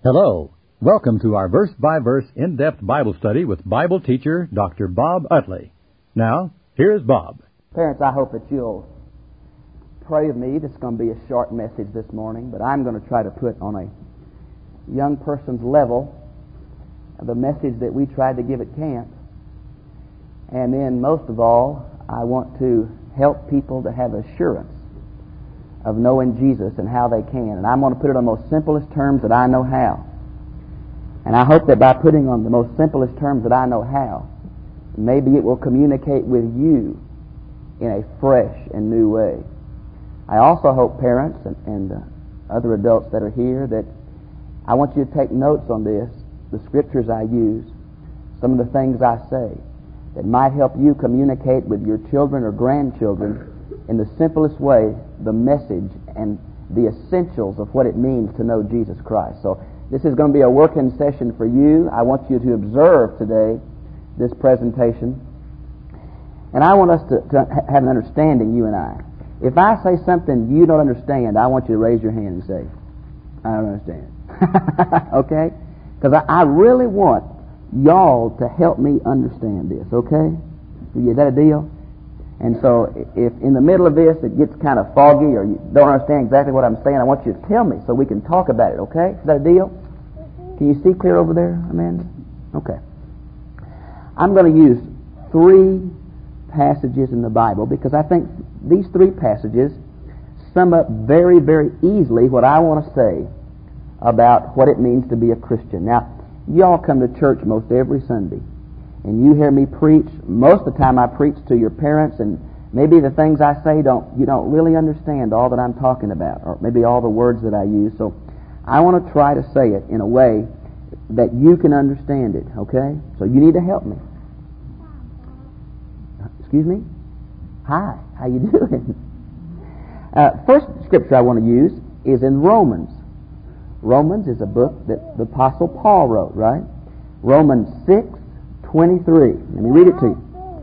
Hello. Welcome to our verse-by-verse in-depth Bible study with Bible teacher Dr. Bob Utley. Now, here's Bob. Parents, I hope that you'll pray with me. This is going to be a short message this morning, but I'm going to try to put on a young person's level the message that we tried to give at camp. And then, most of all, I want to help people to have assurance of knowing Jesus and how they can. And I'm going to put it on the most simplest terms that I know how. And I hope that by putting on the most simplest terms that I know how, maybe it will communicate with you in a fresh and new way. I also hope parents and other adults that are here that I want you to take notes on this, the scriptures I use, some of the things I say that might help you communicate with your children or grandchildren in the simplest way the message and the essentials of what it means to know Jesus Christ. So this is going to be a working session for you. I want you to observe today this presentation. And I want us to have an understanding, you and I. If I say something you don't understand, I want you to raise your hand and say, I don't understand. Okay? Because I really want y'all to help me understand this, okay? Is that a deal? And so if in the middle of this it gets kind of foggy or you don't understand exactly what I'm saying, I want you to tell me so we can talk about it, okay? Is that a deal? Can you see clear over there, Amanda? Okay. I'm going to use 3 passages in the Bible because I think these 3 passages sum up very, very easily what I want to say about what it means to be a Christian. Now, y'all come to church most every Sunday, and you hear me preach. Most of the time I preach to your parents, and maybe the things I say you don't really understand all that I'm talking about, or maybe all the words that I use. So I want to try to say it in a way that you can understand it, okay? So you need to help me. Excuse me? Hi, how you doing? First scripture I want to use is in Romans. Romans is a book that the Apostle Paul wrote, right? Romans 6:23. Let me read it to you.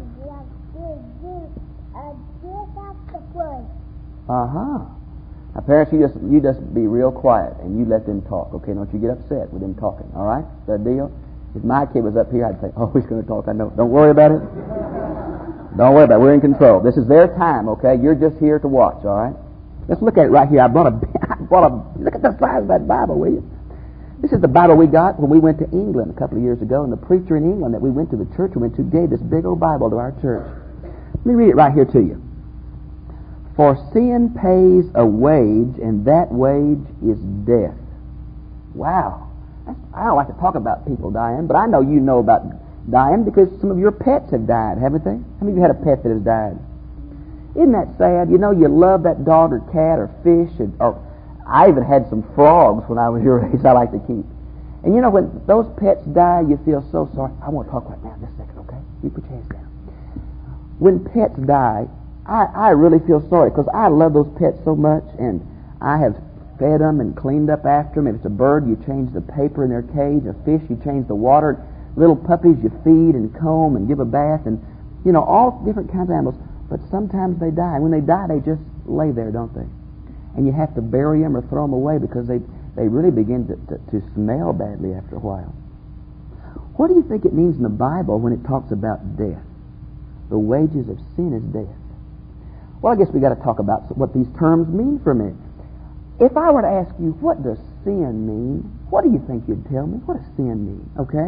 Now, parents, you just be real quiet and you let them talk, okay? Don't you get upset with them talking, all right? Is that a deal? If my kid was up here, I'd say, oh, he's going to talk. I know. Don't worry about it. Don't worry about it. We're in control. This is their time, okay? You're just here to watch, all right? Let's look at it right here. I brought a look at the size of that Bible, will you? This is the Bible we got when we went to England a couple of years ago, and the preacher in England that we went to, the church we went to, gave this big old Bible to our church. Let me read it right here to you. For sin pays a wage, and that wage is death. Wow. I don't like to talk about people dying, but I know you know about dying because some of your pets have died, haven't they? How many of you had a pet that has died? Isn't that sad? You know, you love that dog or cat or fish, or I even had some frogs when I was your age I like to keep. And you know, when those pets die, you feel so sorry. I want to talk right now, just a second, okay? You put your hands down. When pets die, I really feel sorry because I love those pets so much, and I have fed them and cleaned up after them. If it's a bird, you change the paper in their cage. A fish, you change the water. Little puppies, you feed and comb and give a bath, and you know, all different kinds of animals. But sometimes they die. When they die, they just lay there, don't they? And you have to bury them or throw them away because they really begin to smell badly after a while. What do you think it means in the Bible when it talks about death? The wages of sin is death. Well, I guess we got to talk about what these terms mean for a minute. If I were to ask you, what does sin mean? What do you think you'd tell me? What does sin mean? Okay?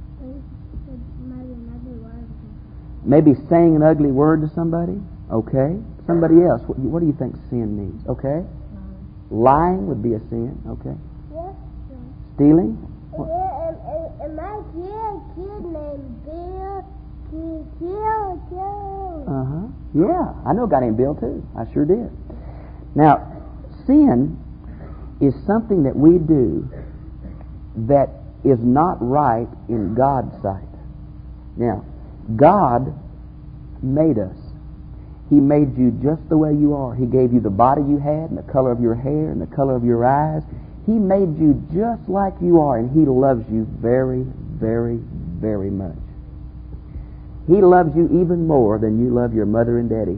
Maybe saying an ugly word to somebody. Okay. Somebody else. What do you think sin means? Okay. Lying would be a sin. Okay. Yes. Stealing. And my kid named Bill. Kill. Yeah, I know a guy named Bill too. I sure did. Now, sin is something that we do that is not right in God's sight. Now, God made us. He made you just the way you are. He gave you the body you had and the color of your hair and the color of your eyes. He made you just like you are, and He loves you very, very, very much. He loves you even more than you love your mother and daddy.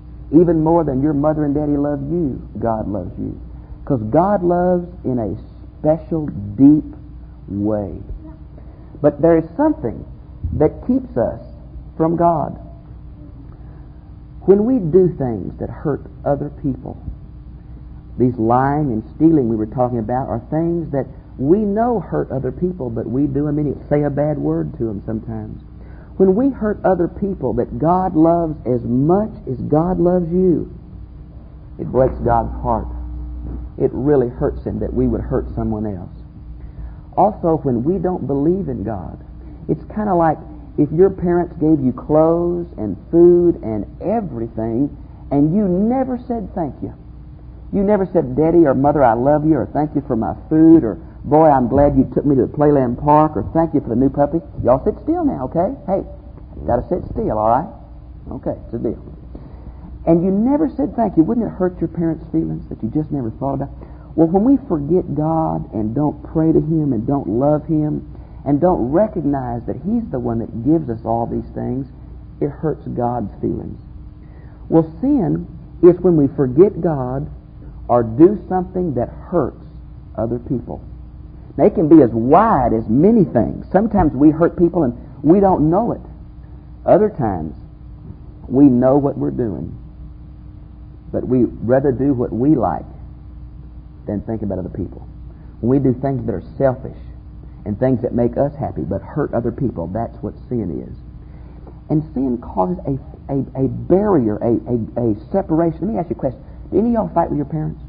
Even more than your mother and daddy love you, God loves you. Because God loves in a special, deep way. But there is something that keeps us from God. When we do things that hurt other people, these lying and stealing we were talking about are things that we know hurt other people, but we do them anyway. Say a bad word to them sometimes. When we hurt other people that God loves as much as God loves you, it breaks God's heart. It really hurts Him that we would hurt someone else. Also, when we don't believe in God, it's kind of like if your parents gave you clothes and food and everything, and you never said thank you. You never said, Daddy or Mother, I love you, or thank you for my food, or boy, I'm glad you took me to the Playland Park, or thank you for the new puppy. Y'all sit still now, okay? Hey, you got to sit still, all right? Okay, it's a deal. And you never said thank you. Wouldn't it hurt your parents' feelings that you just never thought about? Well, when we forget God and don't pray to Him and don't love Him and don't recognize that He's the one that gives us all these things, it hurts God's feelings. Well, sin is when we forget God or do something that hurts other people. Now, it can be as wide as many things. Sometimes we hurt people and we don't know it. Other times, we know what we're doing, but we rather do what we like than think about other people. When we do things that are selfish and things that make us happy but hurt other people, that's what sin is. And sin causes a barrier, a separation. Let me ask you a question. Do any of y'all fight with your parents?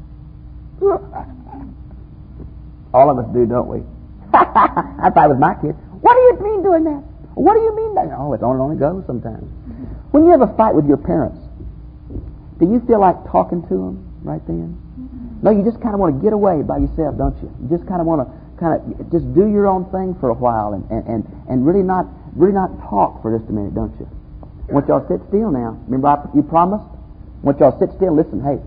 All of us do, don't we? I fight with my kids. What do you mean doing that? What do you mean that? Oh, it only goes sometimes. When you have a fight with your parents, do you feel like talking to them right then? No, you just kind of want to get away by yourself, don't you? You just kind of want to just do your own thing for a while and really not talk for just a minute, don't you? I want y'all to sit still now. Remember you promised? I want y'all to sit still and listen. Hey,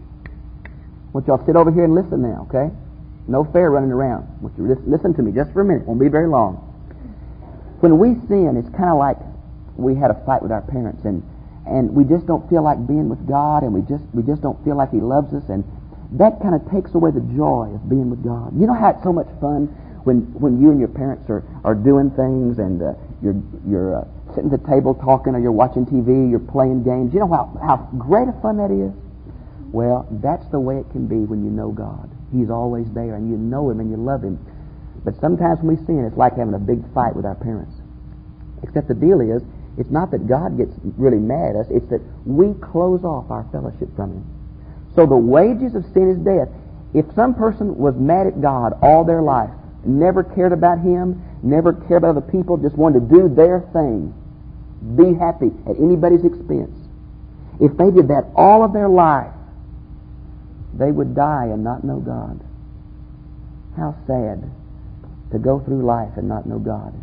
I want y'all to sit over here and listen now, okay? No fair running around. I want you to listen to me just for a minute. It won't be very long. When we sin, it's kind of like we had a fight with our parents and we just don't feel like being with God, and we just don't feel like He loves us, and that kind of takes away the joy of being with God. You know how it's so much fun when you and your parents are doing things and you're sitting at the table talking, or you're watching TV, you're playing games. You know how great a fun that is? Well, that's the way it can be when you know God. He's always there, and you know Him, and you love Him. But sometimes when we sin, it's like having a big fight with our parents. Except the deal is, it's not that God gets really mad at us, it's that we close off our fellowship from Him. So the wages of sin is death. If some person was mad at God all their life, never cared about Him, never cared about other people, just wanted to do their thing, be happy at anybody's expense, if they did that all of their life, they would die and not know God. How sad to go through life and not know God.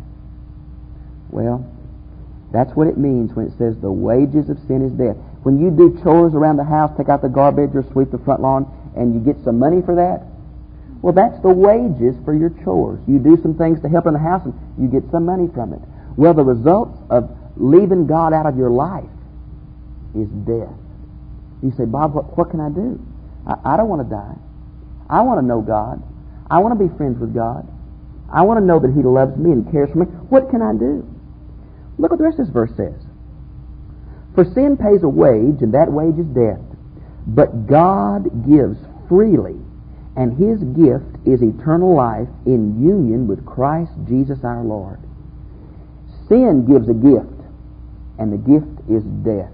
Well, that's what it means when it says the wages of sin is death. When you do chores around the house, take out the garbage or sweep the front lawn, and you get some money for that, well, that's the wages for your chores. You do some things to help in the house, and you get some money from it. Well, the results of leaving God out of your life is death. You say, Bob, what can I do? I don't want to die. I want to know God. I want to be friends with God. I want to know that He loves me and cares for me. What can I do? Look what the rest of this verse says. For sin pays a wage, and that wage is death. But God gives freely, and His gift is eternal life in union with Christ Jesus our Lord. Sin gives a gift, and the gift is death.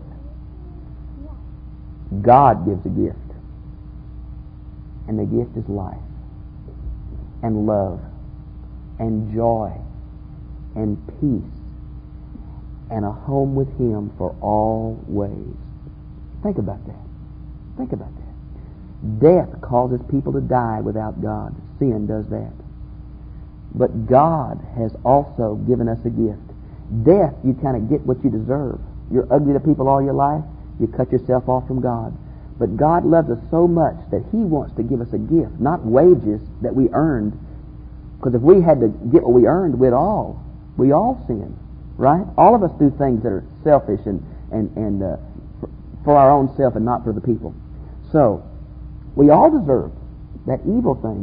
God gives a gift, and the gift is life, and love, and joy, and peace, and a home with Him for always. Think about that. Think about that. Death causes people to die without God. Sin does that. But God has also given us a gift. Death, you kind of get what you deserve. You're ugly to people all your life, you cut yourself off from God. But God loves us so much that He wants to give us a gift, not wages that we earned. Because if we had to get what we earned, we all sin, right? All of us do things that are selfish and for our own self and not for the people. So we all deserve that evil thing.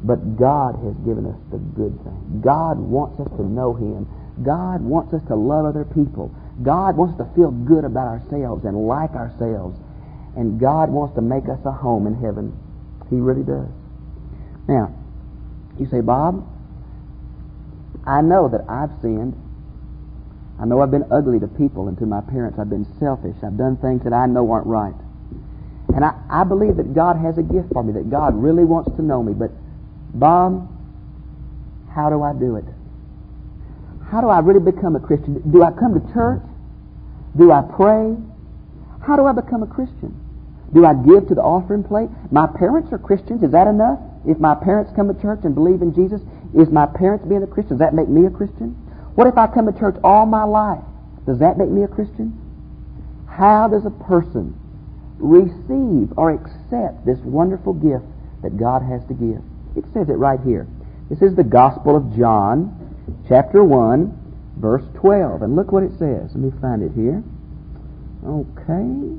But God has given us the good thing. God wants us to know Him. God wants us to love other people. God wants us to feel good about ourselves and like ourselves. And God wants to make us a home in heaven. He really does. Now, you say, Bob, I know that I've sinned. I know I've been ugly to people and to my parents. I've been selfish. I've done things that I know aren't right. And I believe that God has a gift for me, that God really wants to know me. But, Bob, how do I do it? How do I really become a Christian? Do I come to church? Do I pray? How do I become a Christian? Do I give to the offering plate? My parents are Christians. Is that enough? If my parents come to church and believe in Jesus, is my parents being a Christian? Does that make me a Christian? What if I come to church all my life? Does that make me a Christian? How does a person receive or accept this wonderful gift that God has to give? It says it right here. This is the Gospel of John, chapter 1, verse 12. And look what it says. Let me find it here. Okay.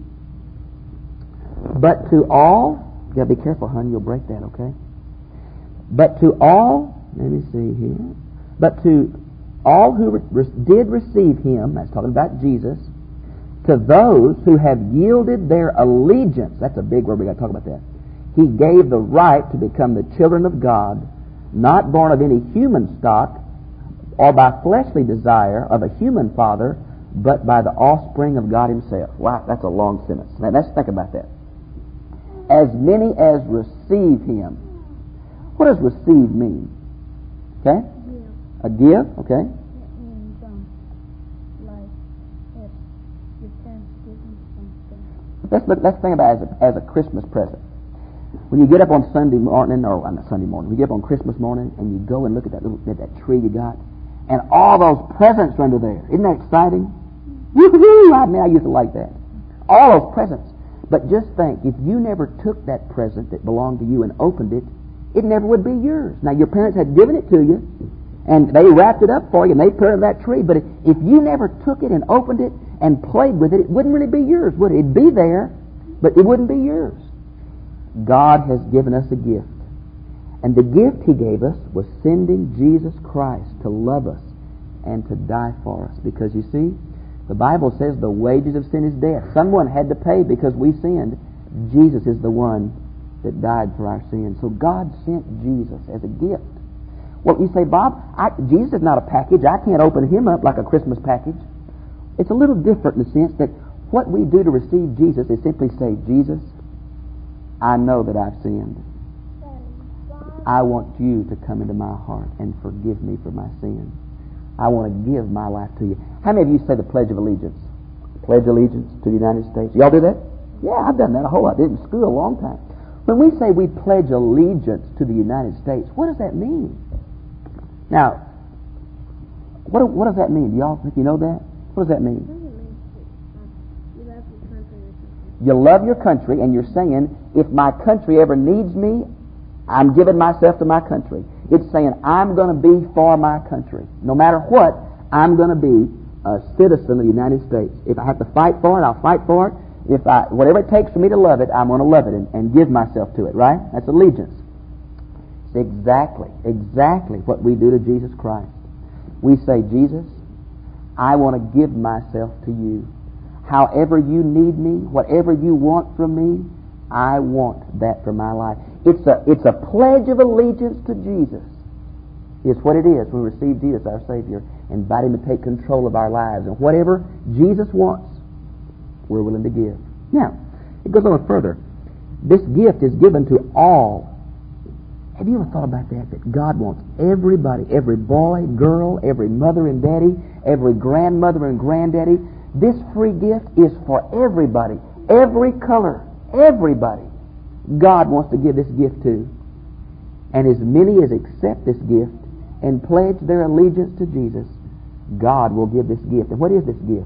But to all, you got to be careful, hon, you'll break that, okay? But to all, let me see here. But to all who did receive Him, that's talking about Jesus, to those who have yielded their allegiance, that's a big word, we got to talk about that. He gave the right to become the children of God, not born of any human stock or by fleshly desire of a human father, but by the offspring of God Himself. Wow, that's a long sentence. Now, let's think about that. As many as receive Him. What does receive mean? Okay? A gift, okay? It means, like, if your parents give you something. Let's think about it as a Christmas present. When you get up on Sunday morning, or not Sunday morning, when you get up on Christmas morning and you go and look at that tree you got, and all those presents are under there. Isn't that exciting? Woo-hoo! I mean, I used to like that. All those presents. But just think, if you never took that present that belonged to you and opened it, it never would be yours. Now, your parents had given it to you, and they wrapped it up for you, and they put it on that tree. But if you never took it and opened it and played with it, it wouldn't really be yours, would it? It'd be there, but it wouldn't be yours. God has given us a gift. And the gift He gave us was sending Jesus Christ to love us and to die for us. Because you see, the Bible says the wages of sin is death. Someone had to pay because we sinned. Jesus is the one that died for our sins. So God sent Jesus as a gift. Well, you say, Bob, Jesus is not a package. I can't open Him up like a Christmas package. It's a little different in the sense that what we do to receive Jesus is simply say, Jesus, I know that I've sinned. I want You to come into my heart and forgive me for my sin. I want to give my life to You. How many of you say the Pledge of Allegiance? Pledge allegiance to the United States. Y'all do that? Yeah, I've done that a whole lot. I did in school a long time. When we say we pledge allegiance to the United States, what does that mean? Now, what does that mean? Do y'all think you know that? What does that mean? You love your country or something. You love your country, and you're saying, if my country ever needs me, I'm giving myself to my country. It's saying, I'm going to be for my country. No matter what, I'm going to be a citizen of the United States. If I have to fight for it, I'll fight for it. Whatever it takes for me to love it, I'm going to love it and give myself to it, right? That's allegiance. It's exactly what we do to Jesus Christ. We say, Jesus, I want to give myself to You. However You need me, whatever You want from me, I want that for my life. It's a pledge of allegiance to Jesus. It's what it is. We receive Jesus, our Savior, and invite Him to take control of our lives. And whatever Jesus wants, we're willing to give. Now, it goes on further. This gift is given to all. Have you ever thought about that? That God wants everybody, every boy, girl, every mother and daddy, every grandmother and granddaddy. This free gift is for everybody, every color, everybody. God wants to give this gift to. And as many as accept this gift and pledge their allegiance to Jesus, God will give this gift. And what is this gift?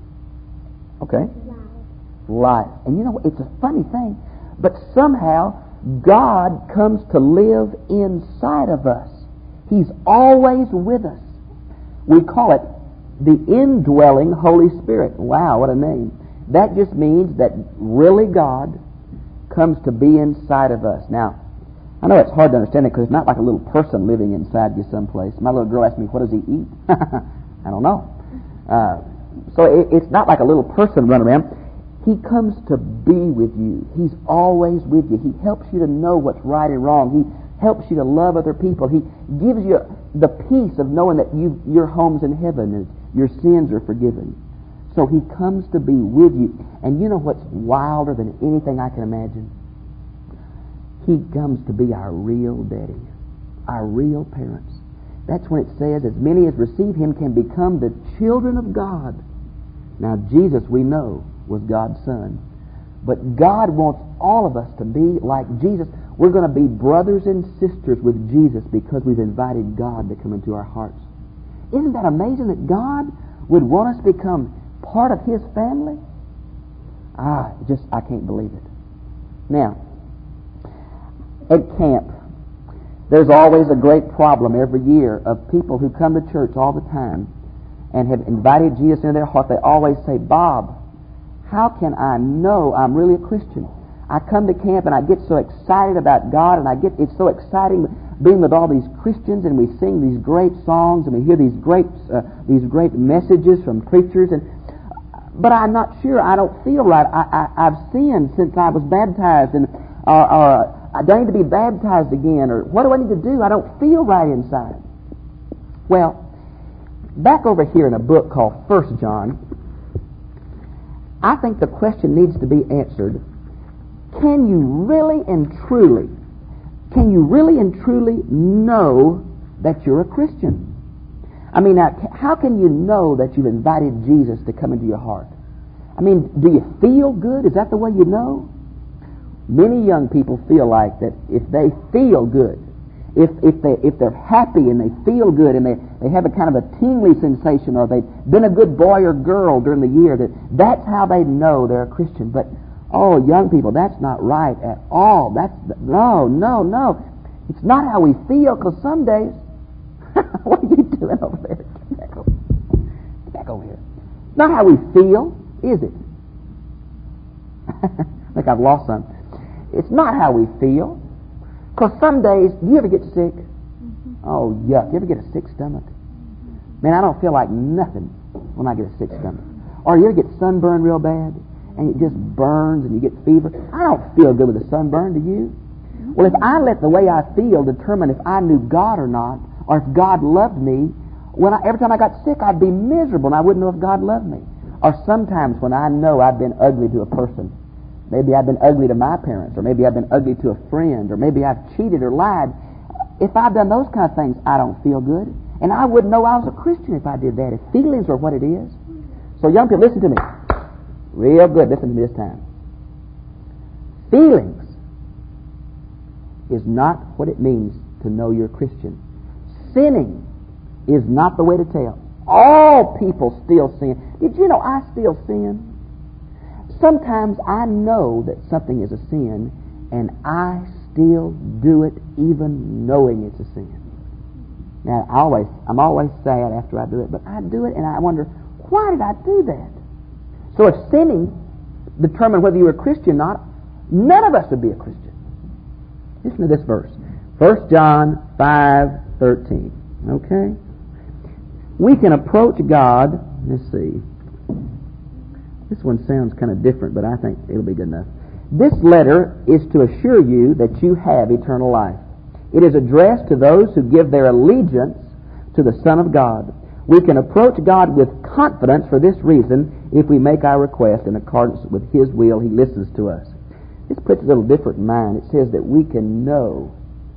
Okay? Life. And you know, it's a funny thing, but somehow God comes to live inside of us. He's always with us. We call it the indwelling Holy Spirit. Wow, what a name. That just means that really God comes to be inside of us. Now, I know it's hard to understand it because it's not like a little person living inside you someplace. My little girl asked me, what does he eat? I don't know. So it's not like a little person running around. He comes to be with you. He's always with you. He helps you to know what's right and wrong. He helps you to love other people. He gives you the peace of knowing that your home's in heaven and your sins are forgiven. So He comes to be with you. And you know what's wilder than anything I can imagine? He comes to be our real daddy, our real parents. That's when it says, as many as receive Him can become the children of God. Now, Jesus, we know, was God's Son. But God wants all of us to be like Jesus. We're going to be brothers and sisters with Jesus because we've invited God to come into our hearts. Isn't that amazing that God would want us to become part of His family? I can't believe it. Now, at camp, there's always a great problem every year of people who come to church all the time and have invited Jesus into their heart. They always say, Bob, how can I know I'm really a Christian? I come to camp and I get so excited about God, and it's so exciting being with all these Christians, and we sing these great songs and we hear these great messages from preachers, but I'm not sure. I don't feel right. I've sinned since I was baptized, and do I need to be baptized again? Or what do I need to do? I don't feel right inside. Well, back over here in a book called 1 John, I think the question needs to be answered. Can you really and truly know that you're a Christian? I mean, how can you know that you've invited Jesus to come into your heart? I mean, do you feel good? Is that the way you know? Many young people feel like that if they feel good, if they're happy and they feel good and they have a kind of a tingly sensation, or they've been a good boy or girl during the year, that's how they know they're a Christian. But young people, that's not right at all. No. It's not how we feel, because some days, what are you doing over there? Get back over here. It's not how we feel, is it? I think I've lost some. It's not how we feel. Because some days, do you ever get sick? Oh, yuck. You ever get a sick stomach? Man, I don't feel like nothing when I get a sick stomach. Or you ever get sunburned real bad, and it just burns and you get fever? I don't feel good with a sunburn, do you? Well, if I let the way I feel determine if I knew God or not, or if God loved me, every time I got sick, I'd be miserable and I wouldn't know if God loved me. Or sometimes when I know I've been ugly to a person, maybe I've been ugly to my parents, or maybe I've been ugly to a friend, or maybe I've cheated or lied. If I've done those kind of things, I don't feel good. And I wouldn't know I was a Christian if I did that, if feelings are what it is. So young people, listen to me. Real good, listen to me this time. Feelings is not what it means to know you're a Christian. Sinning is not the way to tell. All people still sin. Did you know I still sin? Sometimes I know that something is a sin, and I still do it even knowing it's a sin. Now, I'm always sad after I do it, but I do it and I wonder, why did I do that? So if sinning determined whether you were a Christian or not, none of us would be a Christian. Listen to this verse. 1 John 5:13. Okay? We can approach God. Let's see. This one sounds kind of different, but I think it'll be good enough. This letter is to assure you that you have eternal life. It is addressed to those who give their allegiance to the Son of God. We can approach God with confidence for this reason. If we make our request in accordance with His will, He listens to us. This puts it a little different in mind. It says that we can know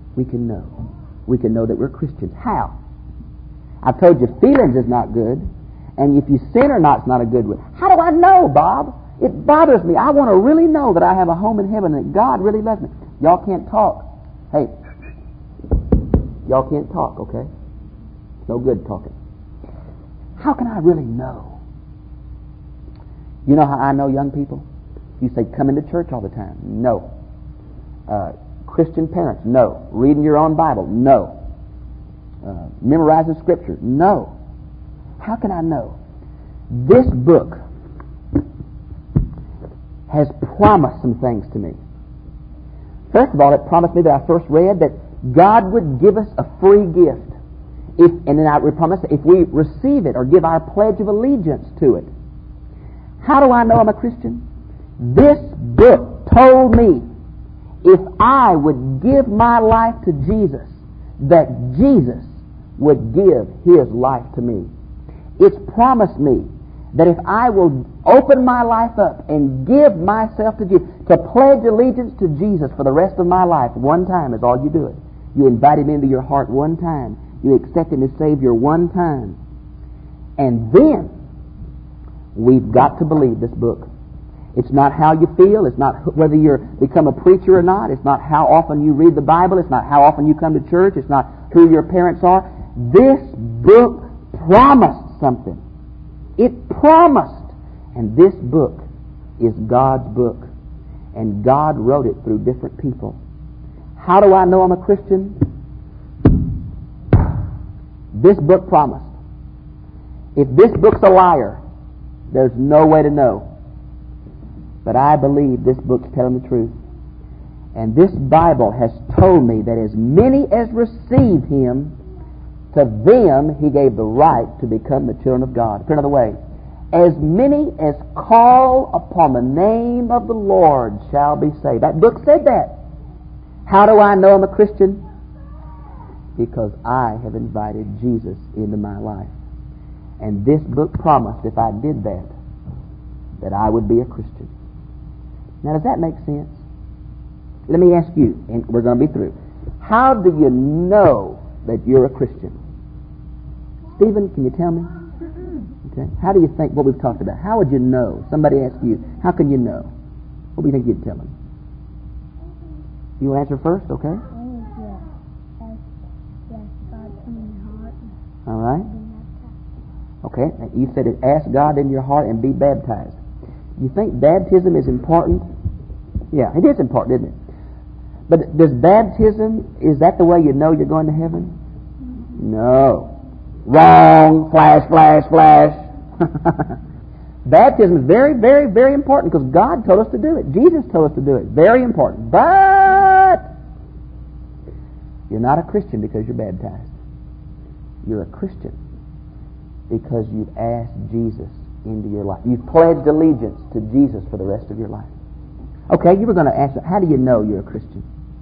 that we're Christians. How? I've told you feelings is not good, and if you sin or not, it's not a good one. How do I know, Bob? It bothers me. I want to really know that I have a home in heaven and that God really loves me. Y'all can't talk. Hey, y'all can't talk, okay? It's no good talking. How can I really know? You know how I know, young people? You say, coming to church all the time. No. Christian parents. No. Reading your own Bible. No. Memorizing Scripture. No. How can I know? This book has promised some things to me. First of all, it promised me that I first read that God would give us a free gift. And then I would promise that if we receive it or give our pledge of allegiance to it. How do I know I'm a Christian? This book told me if I would give my life to Jesus, that Jesus would give His life to me. It's promised me that if I will open my life up and give myself to Jesus, to pledge allegiance to Jesus for the rest of my life, one time is all you do it. You invite Him into your heart one time. You accept Him as Savior one time. And then we've got to believe this book. It's not how you feel. It's not whether you become a preacher or not. It's not how often you read the Bible. It's not how often you come to church. It's not who your parents are. This book promised something. It promised. And this book is God's book. And God wrote it through different people. How do I know I'm a Christian? This book promised. If this book's a liar, there's no way to know. But I believe this book's telling the truth. And this Bible has told me that as many as receive Him, to them He gave the right to become the children of God. Put another way, as many as call upon the name of the Lord shall be saved. That book said that. How do I know I'm a Christian? Because I have invited Jesus into my life. And this book promised if I did that I would be a Christian. Now, does that make sense? Let me ask you, and we're going to be through. How do you know that you're a Christian? Stephen, can you tell me? Okay. How do you think what we've talked about? How would you know? Somebody asked you, how can you know? What do you think you'd tell them? You want to answer first, okay? All right. Okay. You said it, ask God in your heart and be baptized. You think baptism is important? Yeah, it is important, isn't it? But does baptism, is that the way you know you're going to heaven? No. Wrong. Flash, flash, flash. Baptism is very, very, very important because God told us to do it. Jesus told us to do it. Very important. But you're not a Christian because you're baptized. You're a Christian because you've asked Jesus into your life. You've pledged allegiance to Jesus for the rest of your life. Okay, you were going to ask, how do you know you're a Christian?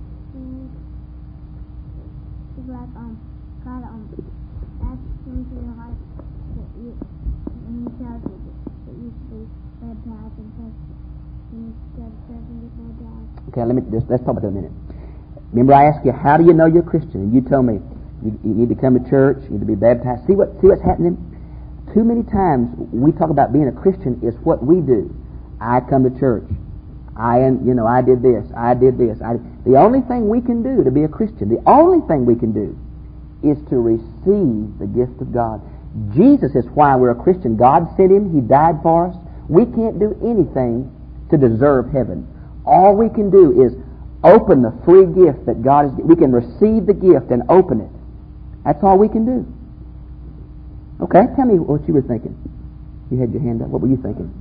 It's like, God, ask Him to your heart that you, and He tells you that you should be baptized and tested. And you should go to church and get baptized. Okay, let's talk about that a minute. Remember I asked you, how do you know you're a Christian? And you told me, you need to come to church, you need to be baptized. See what's happening? Too many times we talk about being a Christian is what we do. I come to church. I did this. I did this. The only thing we can do to be a Christian, the only thing we can do is to receive the gift of God. Jesus is why we're a Christian. God sent Him. He died for us. We can't do anything to deserve heaven. All we can do is open the free gift that God has. We can receive the gift and open it. That's all we can do. Okay, tell me what you were thinking. You had your hand up. What were you thinking?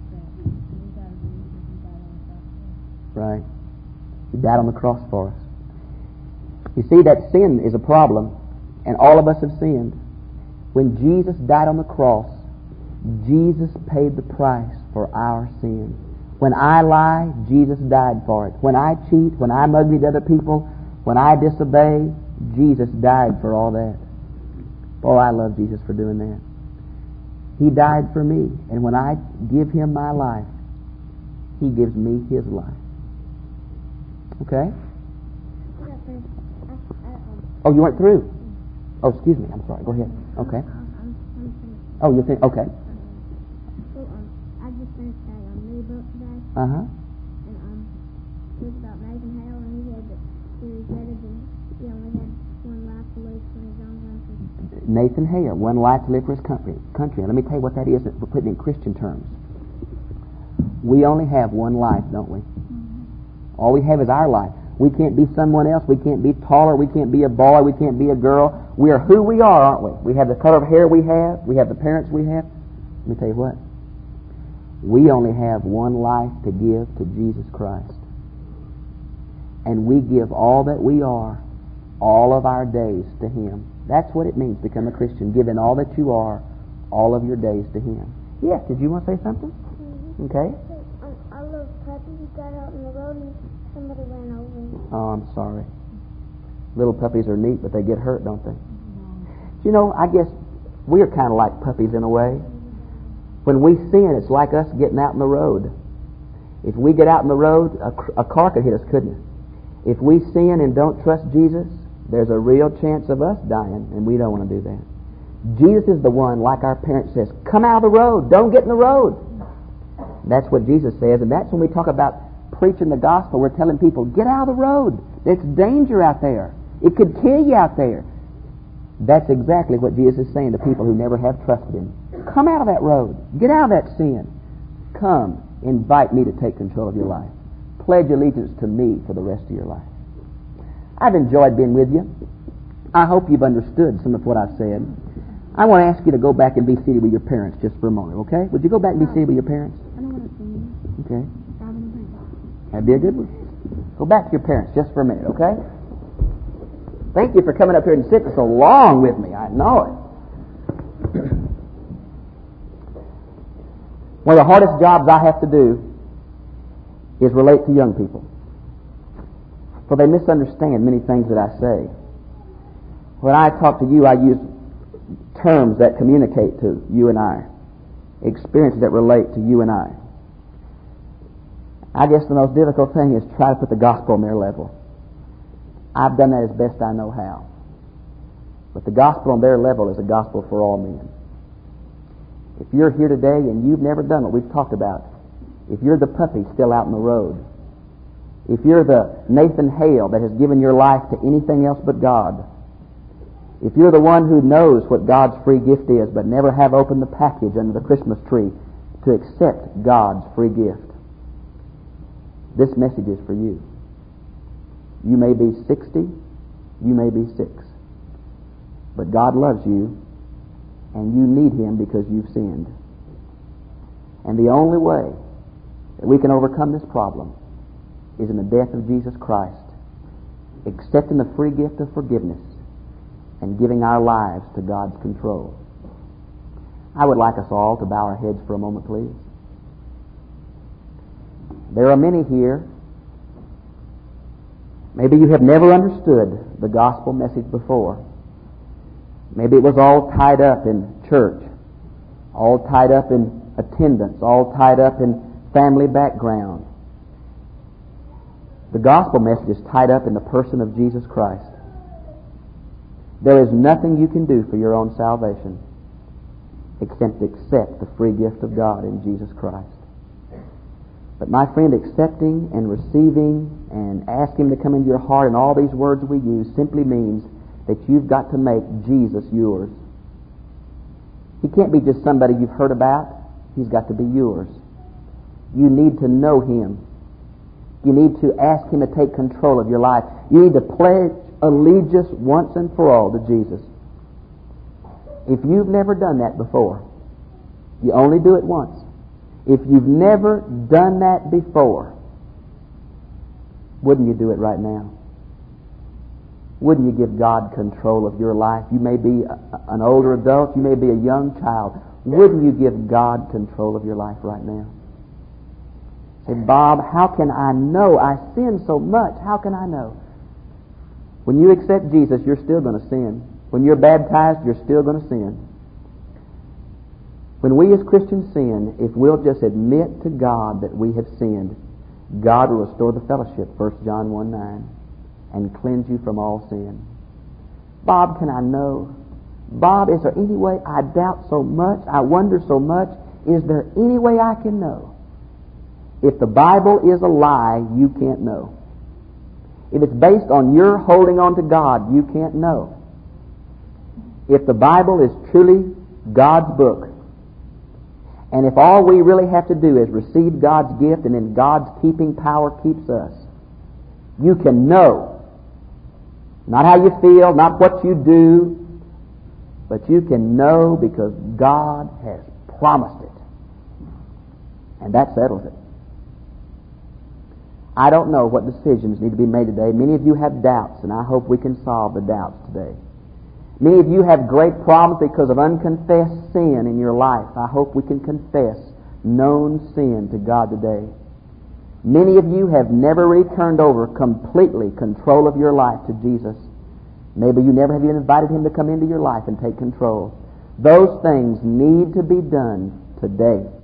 Right. He died on the cross for us. You see, that sin is a problem, and all of us have sinned. When Jesus died on the cross, Jesus paid the price for our sin. When I lie, Jesus died for it. When I cheat, when I'm ugly to other people, when I disobey, Jesus died for all that. Oh, I love Jesus for doing that. He died for me, and when I give Him my life, He gives me His life. Okay? Oh, you weren't through? Oh, excuse me. I'm sorry. Go ahead. Okay. Oh, you think? Okay. So, I just finished that new book today. Uh-huh. And it was about Nathan Hale, and he said that he regretted that he only had one life to live for his own country. Nathan Hale, one life to live for his country. And let me tell you what that is. We're putting it in Christian terms. We only have one life, don't we? All we have is our life. We can't be someone else. We can't be taller. We can't be a boy. We can't be a girl. We are who we are, aren't we? We have the color of hair we have. We have the parents we have. Let me tell you what. We only have one life to give to Jesus Christ. and we give all that we are, all of our days to Him. That's what it means to become a Christian, giving all that you are, all of your days to Him. Yes, did you want to say something? Mm-hmm. Okay. Our little puppy got out in the road and somebody ran over him. Oh, I'm sorry. Little puppies are neat, but they get hurt, don't they? You know, I guess we are kind of like puppies in a way. When we sin, it's like us getting out in the road. If we get out in the road, a car could hit us, couldn't it? If we sin and don't trust Jesus, there's a real chance of us dying, and we don't want to do that. Jesus is the one, like our parents says, come out of the road, don't get in the road. That's what Jesus says, and that's when we talk about preaching the gospel. We're telling people, get out of the road. There's danger out there. It could kill you out there. That's exactly what Jesus is saying to people who never have trusted Him. Come out of that road. Get out of that sin. Come, invite me to take control of your life. Pledge allegiance to me for the rest of your life. I've enjoyed being with you. I hope you've understood some of what I've said. I want to ask you to go back and be seated with your parents just for a moment, okay? Would you go back and be seated with your parents? I don't want to sing. Okay. That'd be a good one. Go back to your parents just for a minute, okay? Thank you for coming up here and sitting so long with me. I know it. One of the hardest jobs I have to do is relate to young people. For they misunderstand many things that I say. When I talk to you, I use terms that communicate to you and I. Experiences that relate to you and I. I guess the most difficult thing is try to put the gospel on their level. I've done that as best I know how. But the gospel on their level is a gospel for all men. If you're here today and you've never done what we've talked about, if you're the puppy still out in the road, if you're the Nathan Hale that has given your life to anything else but God, if you're the one who knows what God's free gift is but never have opened the package under the Christmas tree to accept God's free gift, this message is for you. You may be 60, you may be 6, but God loves you and you need Him because you've sinned. And the only way that we can overcome this problem is in the death of Jesus Christ, accepting the free gift of forgiveness and giving our lives to God's control. I would like us all to bow our heads for a moment, please. There are many here. Maybe you have never understood the gospel message before. Maybe it was all tied up in church, all tied up in attendance, all tied up in family background. The gospel message is tied up in the person of Jesus Christ. There is nothing you can do for your own salvation except accept the free gift of God in Jesus Christ. But my friend, accepting and receiving and asking Him to come into your heart and all these words we use simply means that you've got to make Jesus yours. He can't be just somebody you've heard about. He's got to be yours. You need to know Him. You need to ask Him to take control of your life. You need to pledge allegiance once and for all to Jesus. If you've never done that before, you only do it once. If you've never done that before, wouldn't you do it right now? Wouldn't you give God control of your life? You may be an older adult, you may be a young child. Wouldn't you give God control of your life right now? Say, Bob, how can I know? I sin so much. How can I know? When you accept Jesus, you're still going to sin. When you're baptized, you're still going to sin. When we as Christians sin, if we'll just admit to God that we have sinned, God will restore the fellowship, 1 John 1:9, and cleanse you from all sin. Bob, can I know? Bob, is there any way? I doubt so much. I wonder so much. Is there any way I can know? If the Bible is a lie, you can't know. If it's based on your holding on to God, you can't know. If the Bible is truly God's book, and if all we really have to do is receive God's gift and then God's keeping power keeps us, you can know. Not how you feel, not what you do, but you can know because God has promised it. And that settles it. I don't know what decisions need to be made today. Many of you have doubts, and I hope we can solve the doubts today. Many of you have great problems because of unconfessed sin in your life. I hope we can confess known sin to God today. Many of you have never really turned over completely control of your life to Jesus. Maybe you never have even invited Him to come into your life and take control. Those things need to be done today.